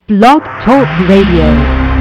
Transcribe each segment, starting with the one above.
Blog Talk Radio.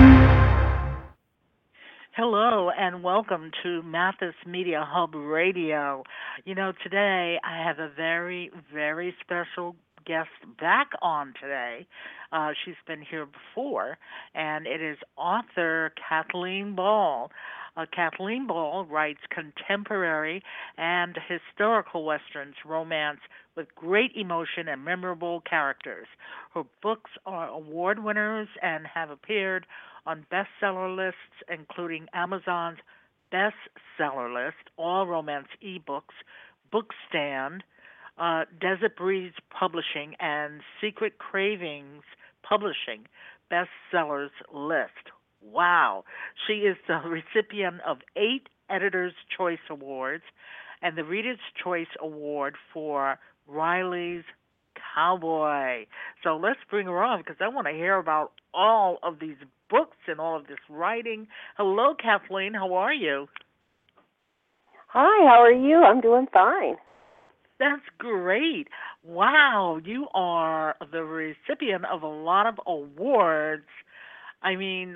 Hello and welcome to Mathis Media Hub Radio. You know, today I have a very, very special guest back on today. She's been here before, and it is author Kathleen Ball. Kathleen Ball writes contemporary and historical westerns, romance with great emotion and memorable characters. Her books are award winners and have appeared on bestseller lists, including Amazon's bestseller list, All Romance eBooks, Bookstand, Desert Breeze Publishing, and Secret Cravings Publishing bestsellers list. Wow. She is the recipient of 8 Editor's Choice Awards and the Reader's Choice Award for Riley's Cowboy. So let's bring her on because I want to hear about all of these books and all of this writing. Hello, Kathleen. How are you? Hi, how are you? I'm doing fine. That's great. Wow, you are the recipient of a lot of awards. I mean,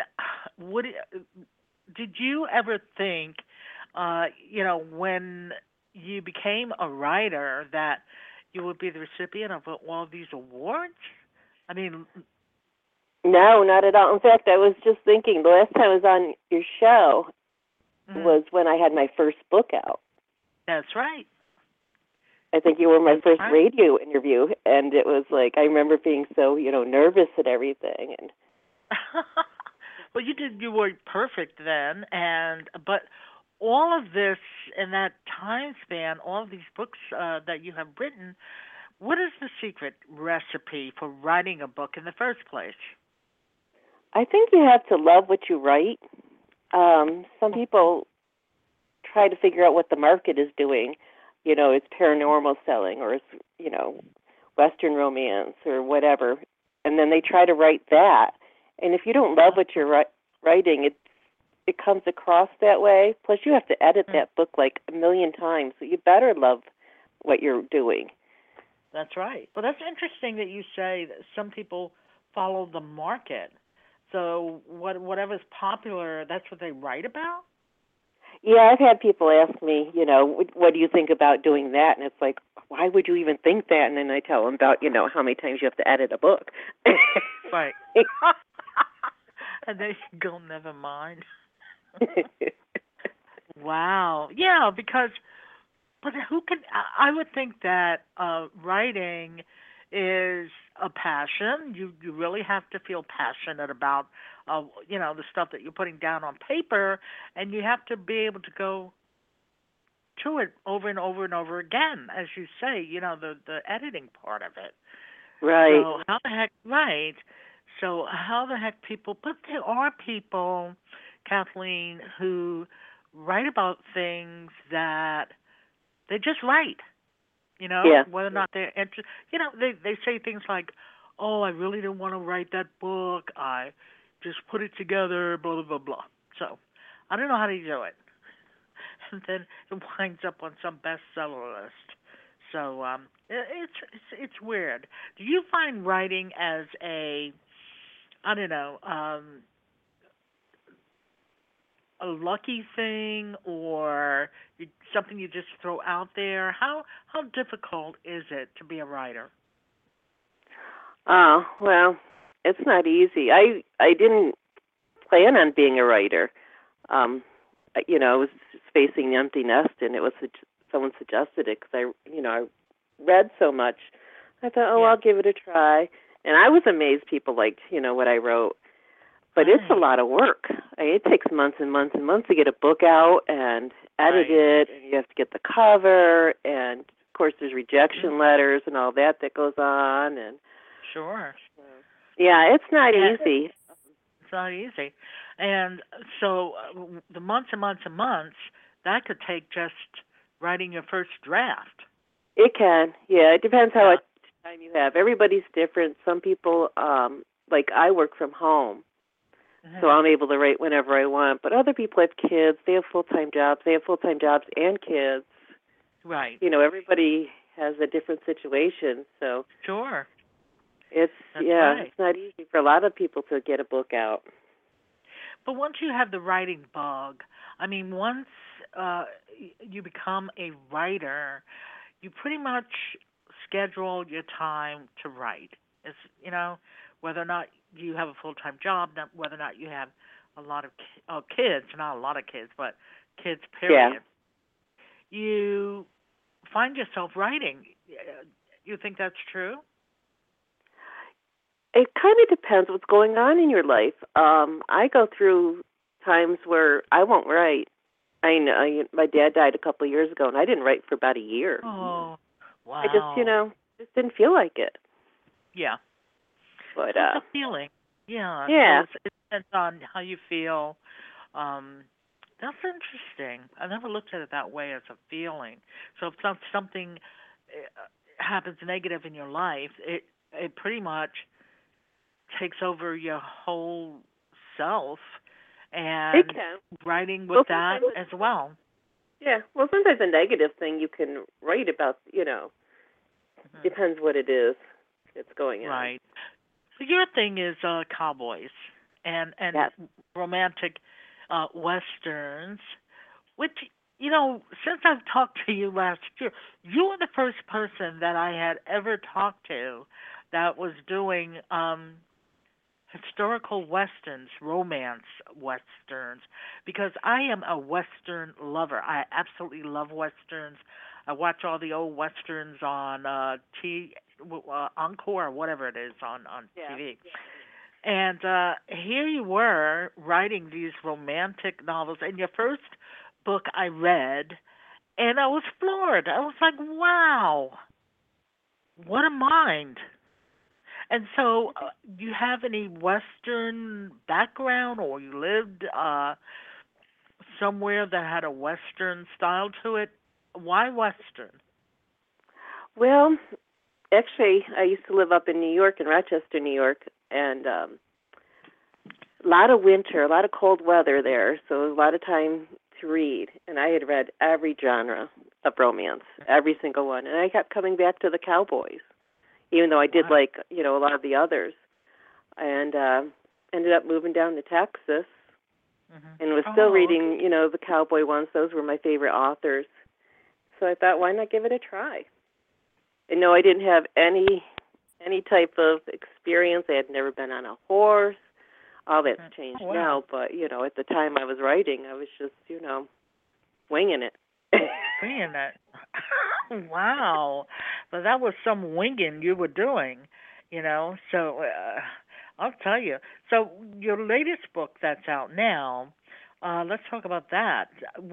did you ever think, when you became a writer that you would be the recipient of all of these awards? I mean, no, not at all. In fact, I was just thinking the last time I was on your show was when I had my first book out. That's right. I think you were my first radio interview, and it was like I remember being so, nervous and everything. And well, you were perfect then, but all of this in that time span, all of these books that you have written, what is the secret recipe for writing a book in the first place? I think you have to love what you write. Some people try to figure out what the market is doing. It's paranormal selling or it's, Western romance or whatever. And then they try to write that. And if you don't love what you're writing, it comes across that way. Plus, you have to edit that book like a million times, so you better love what you're doing. That's right. Well, that's interesting that you say that some people follow the market. So whatever's popular, that's what they write about? Yeah, I've had people ask me, what do you think about doing that? And it's like, why would you even think that? And then I tell them about, how many times you have to edit a book. Right. And they go, never mind. Wow. Yeah, but I would think that writing is a passion. You really have to feel passionate about, the stuff that you're putting down on paper, and you have to be able to go to it over and over and over again, as you say, the editing part of it. Right. So how the heck, right. So how the heck but there are people, Kathleen, who write about things that they just write, yeah. whether or not they're interested. They say things like, oh, I really didn't want to write that book. I just put it together, blah, blah, blah, blah. So I don't know how to do it. And then it winds up on some bestseller list. So it's weird. Do you find writing as a lucky thing or something you just throw out there? How difficult is it to be a writer? Oh, well, it's not easy. I didn't plan on being a writer. I was facing the empty nest, and it was someone suggested it because I read so much. I thought, I'll give it a try. And I was amazed people liked, what I wrote. But it's a lot of work. It takes months and months and months to get a book out and edit it, and you have to get the cover, and, of course, there's rejection letters and all that goes on. And sure. Yeah, it's not easy. It's not easy. And so the months and months and months, that could take just writing your first draft. It can, yeah. It depends how much time you have. Everybody's different. Some people, like I work from home, so I'm able to write whenever I want. But other people have kids. They have full-time jobs. They have full-time jobs and kids. Right. Everybody has a different situation. So sure. It's That's yeah, right. it's not easy for a lot of people to get a book out. But once you have the writing bug, I mean, once you become a writer, you pretty much schedule your time to write. It's, whether or not you have a full-time job, whether or not you have a lot of kids, not a lot of kids, but kids, Yeah. period. You find yourself writing. You think that's true? It kind of depends what's going on in your life. I go through times where I won't write. I know my dad died a couple of years ago, and I didn't write for about a year. Oh, I just, wow. just didn't feel like it. Yeah. But So it's a feeling. Yeah. So yeah, it depends on how you feel. Um, that's interesting. I never looked at it that way as a feeling. So if something happens negative in your life, it pretty much takes over your whole self, it and can. writing with Well, that sometimes, as well. yeah. Well, sometimes a negative thing you can write about. Hmm. Depends what it is that's going on. Right. So your thing is cowboys and Yes. romantic westerns, which since I've talked to you last year, you were the first person that I had ever talked to that was doing historical westerns, romance westerns, because I am a western lover. I absolutely love westerns. I watch all the old westerns on Encore or whatever it is on Yeah. TV. And here you were writing these romantic novels. And your first book I read, and I was floored. I was like, wow, what a mind. And so, do you have any Western background, or you lived somewhere that had a Western style to it? Why Western? Well, actually, I used to live up in New York, in Rochester, New York, and a lot of winter, a lot of cold weather there, so a lot of time to read. And I had read every genre of romance, every single one, and I kept coming back to the cowboys, even though I did Wow. like, a lot of the others. And ended up moving down to Texas Hmm. and was still Oh, okay. reading, the cowboy ones. Those were my favorite authors. So I thought, why not give it a try? And no, I didn't have any type of experience. I had never been on a horse. All that's Mhm. changed Oh, wow. now, but at the time I was writing, I was just, winging it. Seeing that. Wow. But that was some winging you were doing. So I'll tell you. So your latest book that's out now, let's talk about that.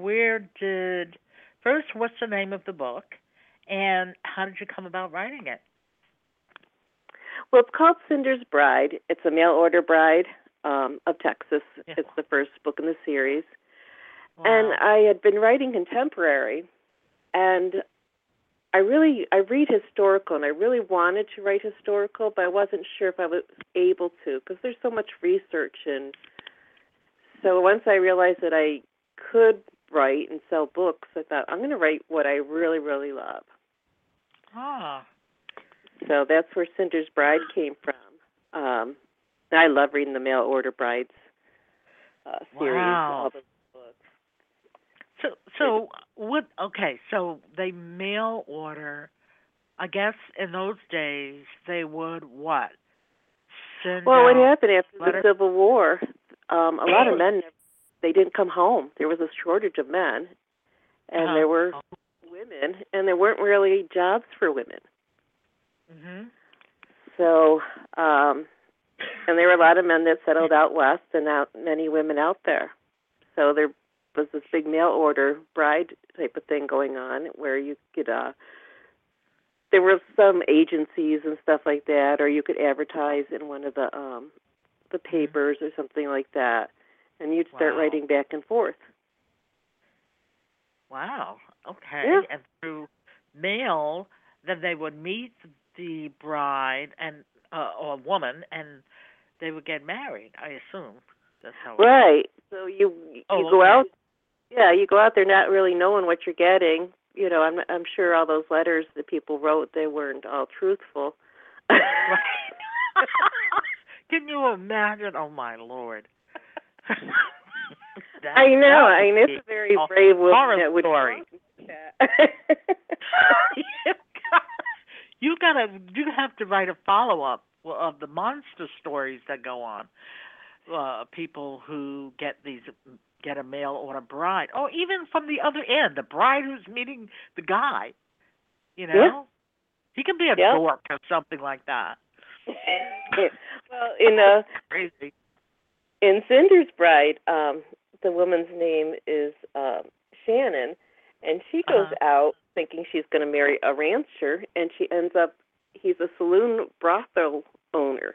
First, what's the name of the book? And how did you come about writing it? Well, it's called Cinder's Bride. It's a mail order bride of Texas. Yeah. It's the first book in the series. And Wow. I had been writing contemporary, and I read historical, and I really wanted to write historical, but I wasn't sure if I was able to because there's so much research. And so once I realized that I could write and sell books, I thought I'm going to write what I really, really love. Ah. So that's where Cinder's Bride came from. I love reading the Mail Order Brides series, Wow. all those books. So what? Okay, so they mail order. I guess in those days they would what? Send Well, what out happened after the letters. Civil War? A lot of men, they didn't come home. There was a shortage of men, and Uh-huh. there were women, and there weren't really jobs for women. Mhm. So, and there were a lot of men that settled out west, and not many women out there. So there was this big mail order bride type of thing going on, where you could, there were some agencies and stuff like that, or you could advertise in one of the Mhm. papers or something like that, and you'd start Wow. writing back and forth. Wow. Yeah, Okay. And through mail, then they would meet the bride and or woman, and they would get married. I assume that's how it works. right. So you Oh, go okay. out, yeah, you go out there not really knowing what you're getting. I'm sure all those letters that people wrote, they weren't all truthful. Right. Can you imagine? Oh my Lord! I know. I mean, it's a very brave woman that would story. do that. You have to write a follow-up of the monster stories that go on. People who get a male or a bride, or even from the other end, the bride who's meeting the guy. You know, yeah. He can be a dork or something like that. Well, crazy. In Cinder's Bride, the woman's name is Shannon, and she goes out thinking she's going to marry a rancher, and she ends up, he's a saloon brothel owner.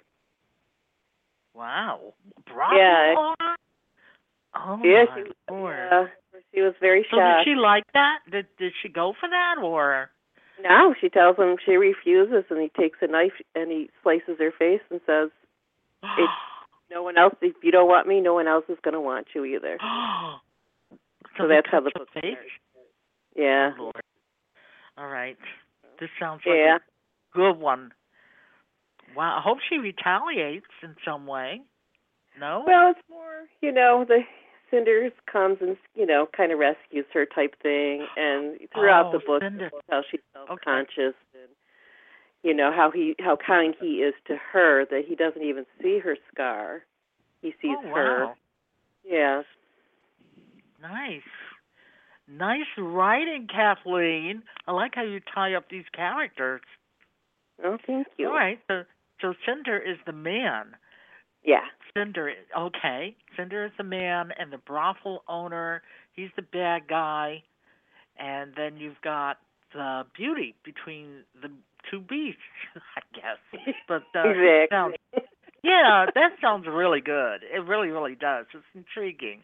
Wow. Brothel owner? Oh, yeah, my Lord. She was very shocked. So did she like that? Did she go for that, or? No, she tells him she refuses, and he takes a knife and he slices her face and says, no one else, if you don't want me, no one else is going to want you either. So that's how the book starts. Yeah. Oh, Lord. All right. This sounds like a good one. Wow. I hope she retaliates in some way. No? Well, it's more, the Cinder comes and, kind of rescues her type thing. And throughout the book, how she's self-conscious and, how kind he is to her, that he doesn't even see her scar. He sees her. Yeah. Nice. Nice writing, Kathleen. I like how you tie up these characters. Oh, thank you. All right. So Cinder is the man. Yeah. Cinder is the man, and the brothel owner, he's the bad guy. And then you've got the beauty between the two beasts, I guess. But exactly. that sounds really good. It really, really does. It's intriguing.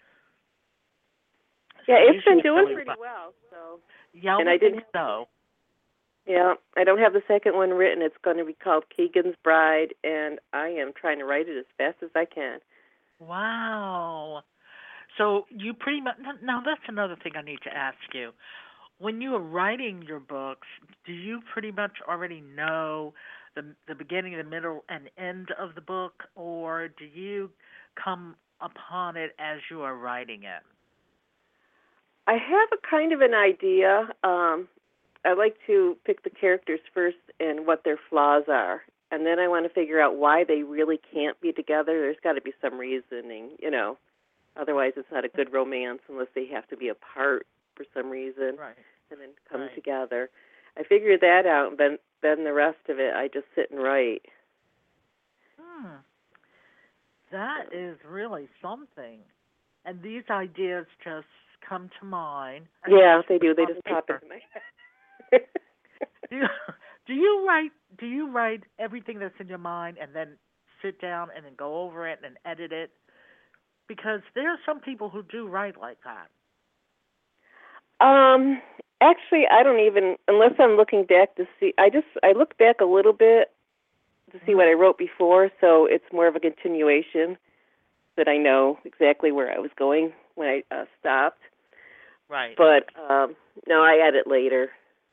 Yeah, it's been doing pretty well. So. Yeah, I think so. Yeah, I don't have the second one written. It's going to be called Keegan's Bride, and I am trying to write it as fast as I can. Wow. So you pretty much, now that's another thing I need to ask you. When you are writing your books, do you pretty much already know the beginning, the middle, and end of the book, or do you come upon it as you are writing it? I have a kind of an idea. I like to pick the characters first and what their flaws are, and then I want to figure out why they really can't be together. There's got to be some reasoning, Otherwise, it's not a good romance unless they have to be apart for some reason, and then come together. I figured that out, and then the rest of it, I just sit and write. That is really something. And these ideas just come to mind. Yeah, they do. They just pop into my head. Do you write everything that's in your mind and then sit down and then go over it and edit it? Because there are some people who do write like that. Actually, I don't even, unless I'm looking back to see, I look back a little bit to see what I wrote before, so it's more of a continuation that I know exactly where I was going when I stopped. Right. But, no, I edit later.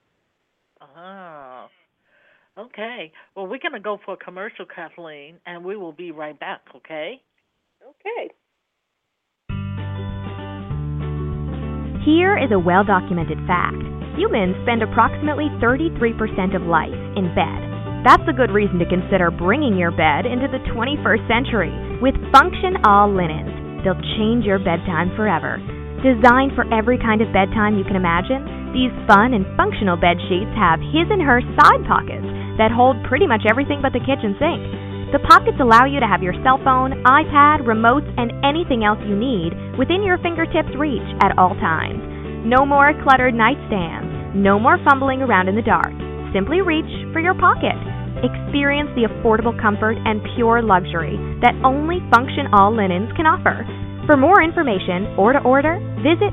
Oh. Okay. Well, we're going to go for a commercial, Kathleen, and we will be right back, okay? Okay. Here is a well-documented fact. Humans spend approximately 33% of life in bed. That's a good reason to consider bringing your bed into the 21st century with Function All Linens. They'll change your bedtime forever. Designed for every kind of bedtime you can imagine, these fun and functional bed sheets have his and her side pockets that hold pretty much everything but the kitchen sink. The pockets allow you to have your cell phone, iPad, remotes, and anything else you need within your fingertips' reach at all times. No more cluttered nightstands. No more fumbling around in the dark. Simply reach for your pocket. Experience the affordable comfort and pure luxury that only Function All Linens can offer. For more information or to order, visit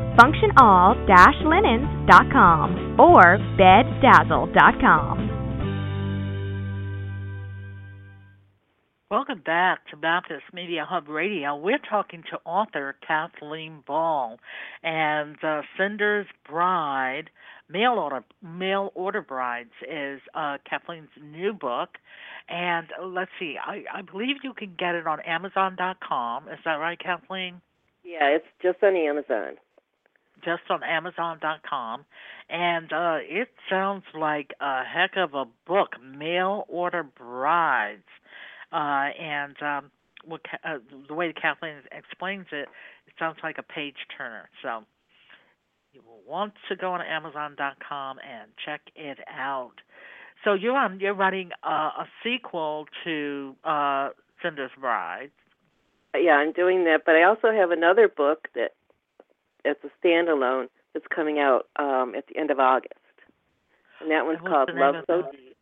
functionall-linens.com or beddazzle.com. Welcome back to Baptist Media Hub Radio. We're talking to author Kathleen Ball, and Cinder's Bride, Mail Order Brides, is Kathleen's new book. And let's see, I believe you can get it on Amazon.com. Is that right, Kathleen? Yeah, it's just on Amazon. Just on Amazon.com, and it sounds like a heck of a book, Mail Order Brides. And the way Kathleen explains it, it sounds like a page turner. So you will want to go on Amazon.com and check it out. So you're writing a sequel to Cinder's Bride. Yeah, I'm doing that, but I also have another book that it's a standalone that's coming out at the end of August, and that one's called Love So Deep.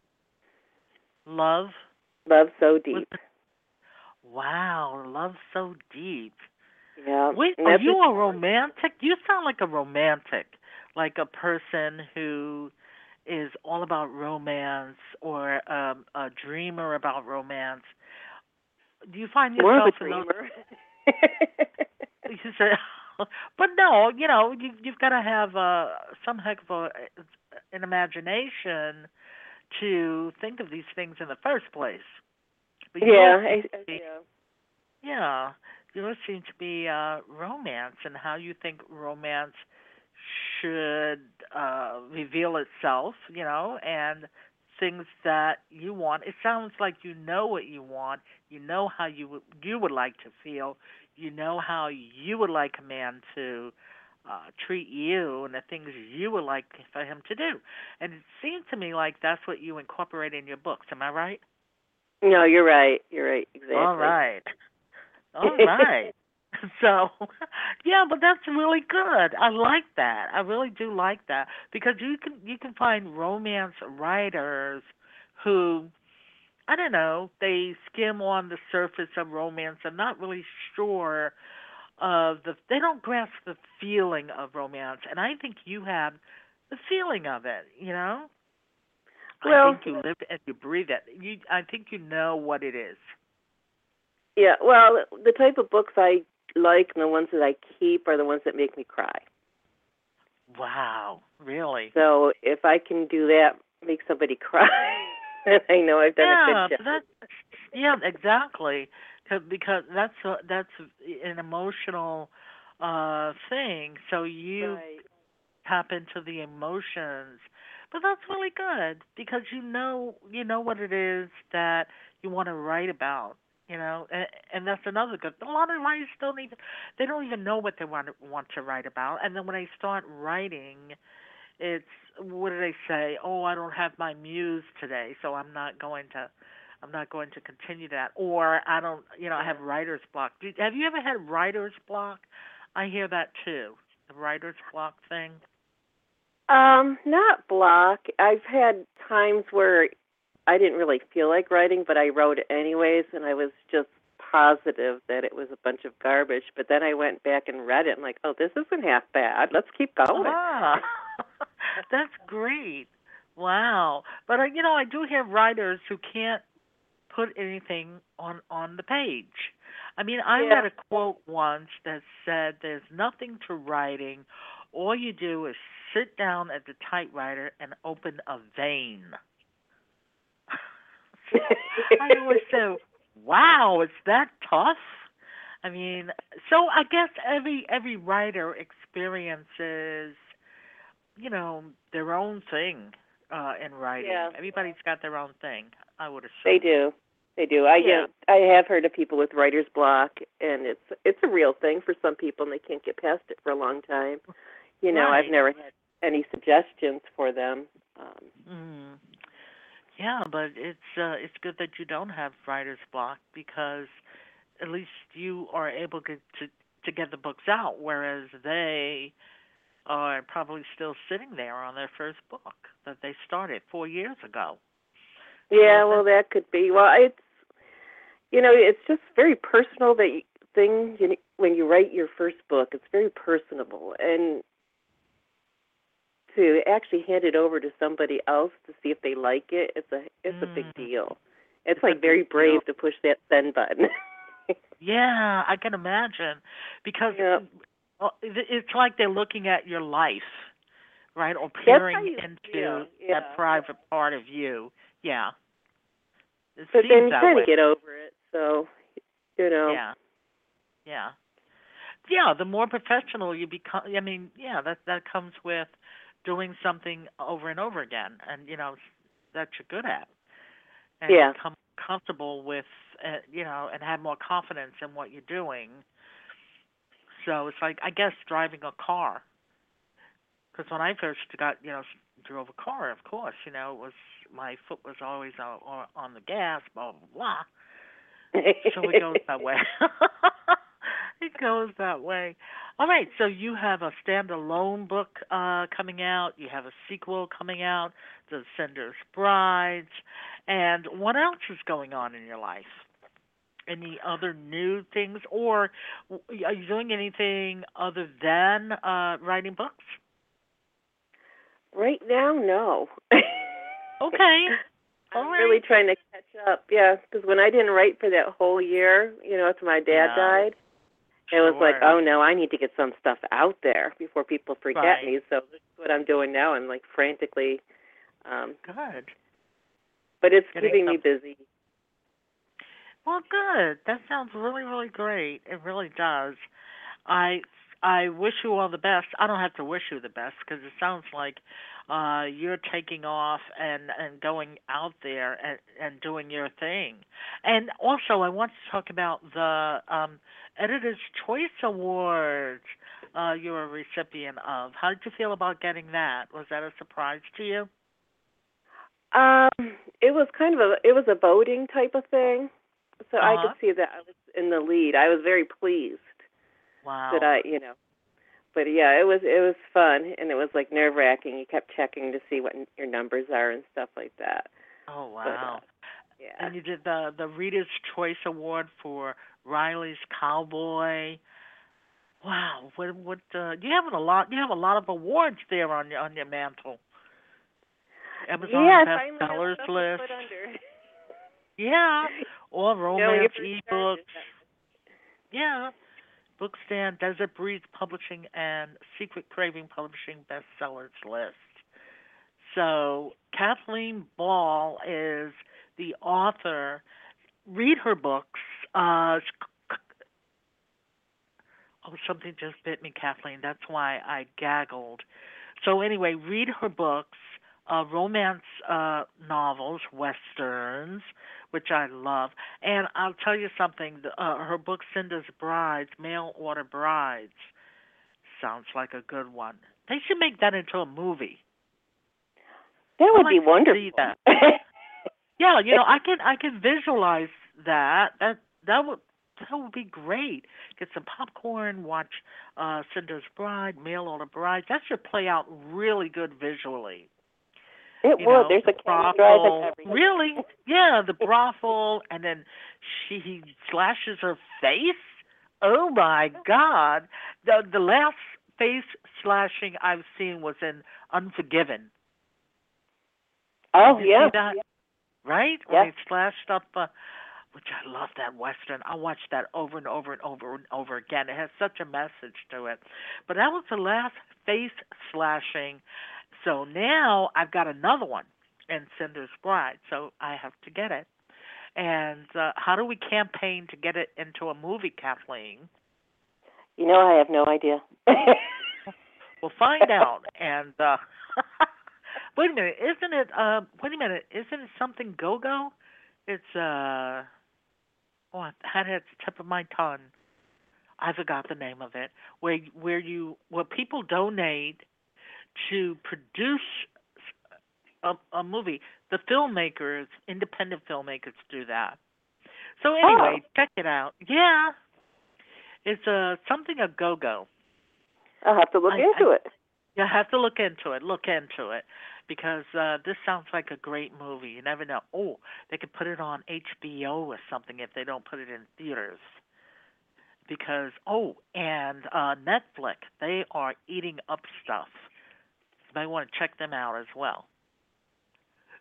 Love So Deep. Wow, Love So Deep. Yeah. Wait, are you a romantic? You sound like a romantic, like a person who is all about romance or a dreamer about romance. Do you find yourself more of a dreamer? You say, but no, you've got to have some heck of an imagination to think of these things in the first place. But yeah, yours seem to be romance and how you think romance should reveal itself, and things that you want. It sounds like you know what you want. You know how you would like to feel. You know how you would like a man to treat you and the things you would like for him to do. And it seems to me like that's what you incorporate in your books. Am I right? No, you're right. You're right. Exactly. All right. So, yeah, but that's really good. I like that. I really do like that because you can find romance writers who, I don't know, they skim on the surface of romance and not really sure they don't grasp the feeling of romance, and I think you have the feeling of it. Well, I think you live and you breathe it. I think you know what it is. Yeah, well, the type of books I like and the ones that I keep are the ones that make me cry. Wow, really? So if I can do that, make somebody cry, then I know I've done a good job. Yeah, exactly. Because that's an emotional thing. So you tap into the emotions. But that's really good because you know what it is that you want to write about. And that's another good. A lot of writers don't even know what they want to write about, and then when they start writing, it's what do they say? Oh, I don't have my muse today, so I'm not going to continue that, or I don't, I have writer's block. Have you ever had writer's block? I hear that too, the writer's block thing. Not block. I've had times where I didn't really feel like writing, but I wrote it anyways, and I was just positive that it was a bunch of garbage. But then I went back and read it, and like, oh, this isn't half bad. Let's keep going. Ah, that's great. Wow. But, I do hear writers who can't put anything on the page. I mean, I read a quote once that said, there's nothing to writing. All you do is sit down at the typewriter and open a vein. I always say, wow, is that tough? I mean, so I guess every writer experiences, their own thing in writing. Yeah. Everybody's got their own thing, I would assume. They do. I have heard of people with writer's block, and it's a real thing for some people, and they can't get past it for a long time. Right. I've never had any suggestions for them. Yeah, but it's good that you don't have writer's block because at least you are able to get the books out, whereas they are probably still sitting there on their first book that they started 4 years ago. Yeah, well, that could be. Well, it's just very personal when you write your first book. It's very personable, and to actually hand it over to somebody else to see if they like it, it's a big deal. It's like very brave to push that send button. Yeah, I can imagine, because Yep. it's like they're looking at your life, right, or That's how peering you into feel. Yeah. that private part of you. Yeah, it But then seems you that kind way. of get over it. So, you know. Yeah, yeah, yeah. The more professional you become, I mean, yeah, that comes with doing something over and over again, and that you're good at, and Yeah. become comfortable with, and have more confidence in what you're doing. So it's like, I guess, driving a car. Because when I first drove a car, of course, it was, my foot was always on the gas, blah blah blah. So it goes that way. It goes that way. All right. So you have a standalone book coming out. You have a sequel coming out, The Sender's Brides. And what else is going on in your life? Any other new things, or are you doing anything other than writing books? Right now, no. Okay. All I'm right. really trying to catch up. Yeah, because when I didn't write for that whole year, after my dad Yeah. died, it was like, Sure. oh no, I need to get some stuff out there before people forget Right. me. So this is what I'm doing now. I'm like frantically, Good. but it's Getting keeping me some. busy. Well, good. That sounds really, really great. It really does. I I wish you all the best. I don't have to wish you the best because it sounds like you're taking off and going out there and doing your thing. And also, I want to talk about the Editor's Choice Awards you're a recipient of. How did you feel about getting that? Was that a surprise to you? It was it was a voting type of thing, so I could Uh-huh. see that I was in the lead. I was very pleased that Wow. but yeah, it was fun, and it was like nerve wracking. You kept checking to see what your numbers are and stuff like that. Oh, But wow. yeah, And you did the Reader's Choice Award for Riley's Cowboy. Wow, what you have a lot of awards there on your mantle. Amazon yeah, I finally have bestsellers stuff to list. put under. Yeah, all When you romance first ebooks. started. Yeah, Bookstand, Desert Breeze Publishing, and Secret Craving Publishing bestsellers list. So Kathleen Ball is the author. Read her books. Oh, something just bit me, Kathleen. That's why I gaggled. So anyway, read her books, romance novels, westerns, which I love. And I'll tell you something. Her book, Cinder's Brides, Mail Order Brides, sounds like a good one. They should make that into a movie. That would I'd be like to wonderful. see that. Yeah, I can visualize that. That would be great. Get some popcorn, watch Cinder's Bride, Mail Order Bride. That should play out really good visually. It would. There's The a camera drive and brothel. everything. Really? Yeah, the brothel, and then he slashes her face. Oh my God! The last face slashing I've seen was in Unforgiven. Oh Did you yeah. see that? Right? When Yeah. they slashed up, which I love that Western. I watched that over and over and over and over again. It has such a message to it. But that was the last face slashing. So now I've got another one in Cinder's Bride. So I have to get it. And how do we campaign to get it into a movie, Kathleen? I have no idea. We'll find out. And wait a minute, isn't it? Wait a minute, isn't it something go-go? It's oh, I had it at the tip of my tongue. I forgot the name of it. Where people donate to produce a movie. The filmmakers, independent filmmakers, do that. So anyway, check it out. Yeah, it's something a go-go. I'll have to look into it. You have to look into it. Look into it. Because this sounds like a great movie. You never know. Oh, they could put it on HBO or something if they don't put it in theaters. Because, and Netflix, they are eating up stuff. You might want to check them out as well.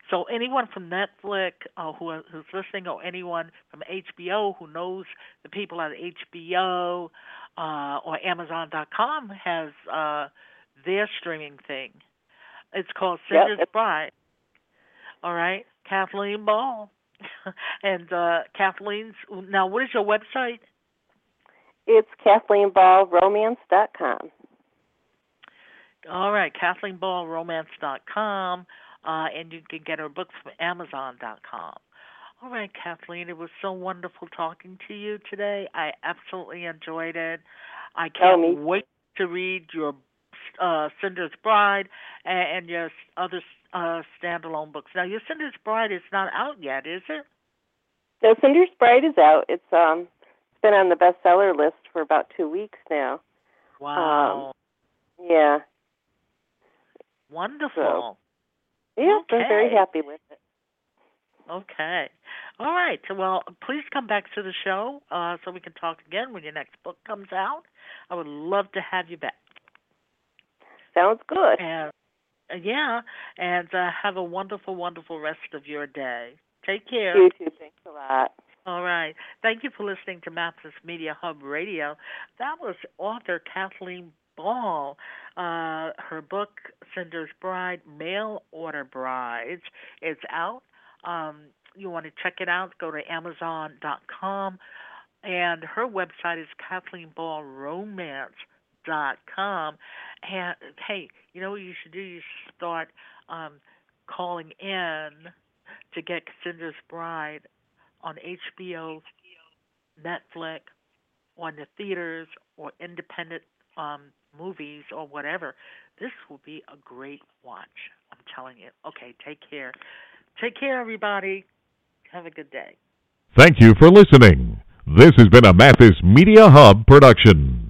So anyone from Netflix who's listening, or anyone from HBO who knows the people at HBO or Amazon.com has their streaming thing. It's called Cinder's Bride. All right, Kathleen Ball. And Kathleen's, now what is your website? It's KathleenBallRomance.com. All right, KathleenBallRomance.com, and you can get her books from Amazon.com. All right, Kathleen, it was so wonderful talking to you today. I absolutely enjoyed it. I can't wait to read your Cinder's Bride and your other standalone books. Now, your Cinder's Bride is not out yet, is it? No, Cinder's Bride is out. It's been on the bestseller list for about 2 weeks now. Wow. Yeah. Wonderful. So, yeah, I'm very happy with it. Okay. All right. Well, please come back to the show so we can talk again when your next book comes out. I would love to have you back. Sounds good. And have a wonderful, wonderful rest of your day. Take care. You too. Thanks a lot. All right. Thank you for listening to Mathis Media Hub Radio. That was author Kathleen Ball. Her book, Cinder's Bride, Mail Order Brides, is out. You want to check it out, go to Amazon.com. And her website is KathleenBallRomance.com. And, hey, you know what you should do? You should start calling in to get Cinder's Bride on HBO, Netflix, or in the theaters, or independent movies, or whatever. This will be a great watch. I'm telling you. Okay, take care. Take care, everybody. Have a good day. Thank you for listening. This has been a Mathis Media Hub production.